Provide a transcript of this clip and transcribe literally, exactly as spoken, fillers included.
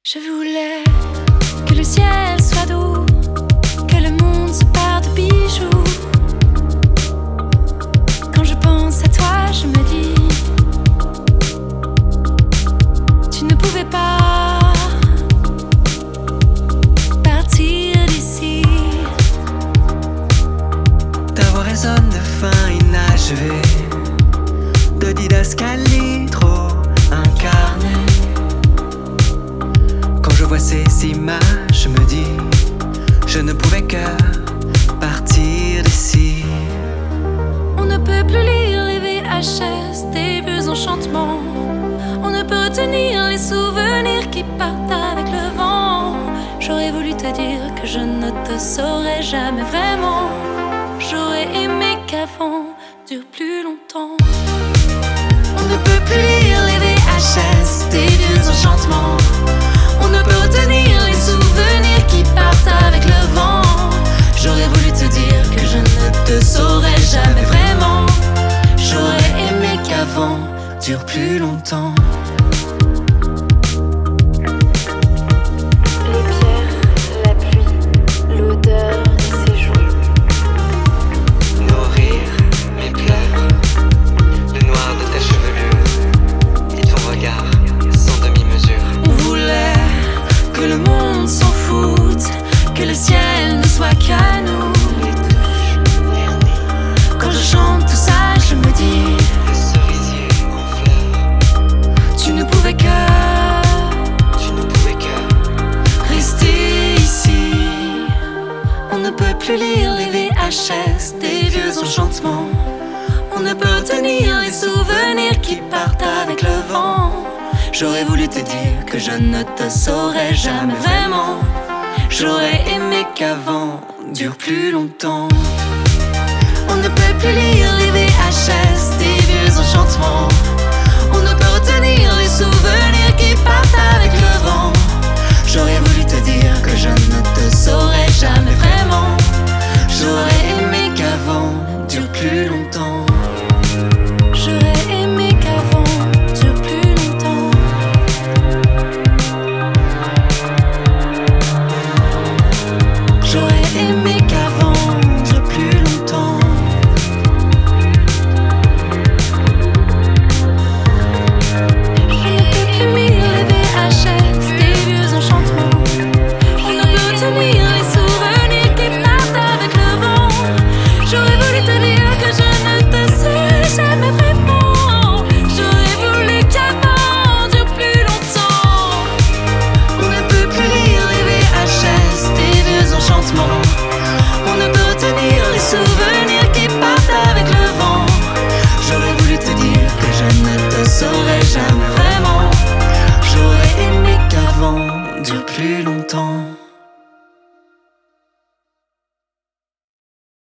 Je voulais que le ciel soit doux, que le monde se pare de bijoux. Quand je pense à toi, je me dis, tu ne pouvais pas partir d'ici. Ta voix résonne de fin inachevé, de didascalie trop incarnée. Quand je vois ces images, je me dis, je ne pouvais que partir d'ici. On ne peut plus lire les V H S des vieux enchantements. On ne peut retenir les souvenirs qui partent avec le vent. J'aurais voulu te dire que je ne te saurais jamais vraiment. J'aurais aimé qu'avant dure plus longtemps. On ne peut plus lire les V H S des vieux enchantements. On ne peut retenir les souvenirs qui partent avec le vent. J'aurais voulu te dire que je ne te saurais jamais vraiment. J'aurais aimé qu'avant dure plus longtemps. Les pierres, la pluie, l'odeur de ses joues. Nos rires, mes pleurs, le noir de ta chevelure et ton regard sans demi-mesure. On voulait que le monde s'en foute, que le ciel ne soit qu'à nous. Les touches vernies, Quand je chante tout ça, je me dis, le cerisier en fleurs. tu ne pouvais que Tu ne pouvais que rester ici. On ne peut plus lire les V H S des vieux enchantements. On ne peut retenir les souvenirs qui partent avec le vent. J'aurais voulu te dire que je ne te saurais jamais vraiment. J'aurais aimé qu'avant dure plus longtemps. On ne peut plus lire les V H S des vieux enchantements. On ne peut retenir les souvenirs qui partent avec le vent. J'aurais voulu te dire que je ne te saurais jamais vraiment. J'aurais aimé qu'avant dure plus longtemps. J'aurais aimé qu'avant dure plus longtemps. J'aurais aimé qu'avant dure plus longtemps. On ne peut plus lire les V H S des vieux enchantements. On ne peut retenir les souvenirs qui partent avec le vent. J'aurais voulu te dire que je ne te saurais jamais vraiment. J'aurais voulu qu'avant dure plus longtemps. On ne peut plus lire les V H S des vieux enchantements. On ne peut retenir les souvenirs qui partent avec le vent. J'aurais voulu te dire que je ne te saurais jamais vraiment. J'aurais aimé qu'avant dure plus longtemps.